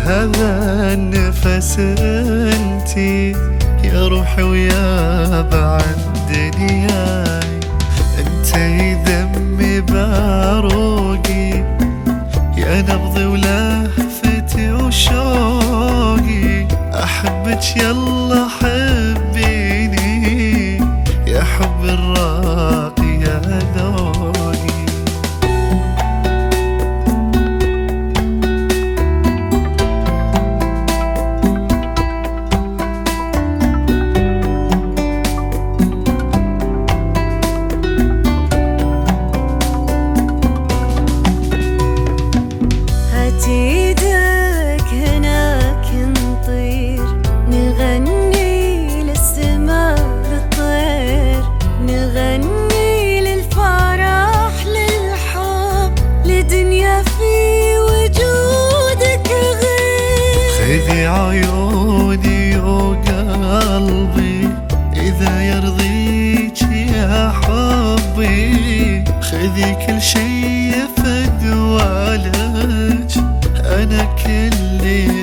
هذا النفس انتي يا روحي ويا بعد دنياي، انتي دمي باروقي يا نبضي ولهفتي وشوقي، احبك يلا حبيني يا حب الراقي يا ذوقي. ايدك هناك نطير نغني للسما للطير، نغني للفرح للحب لدنيا في وجودك غير. خذي عيوني وقلبي إذا يرضيك يا حبي، خذي كل شي فدوالك أنا كل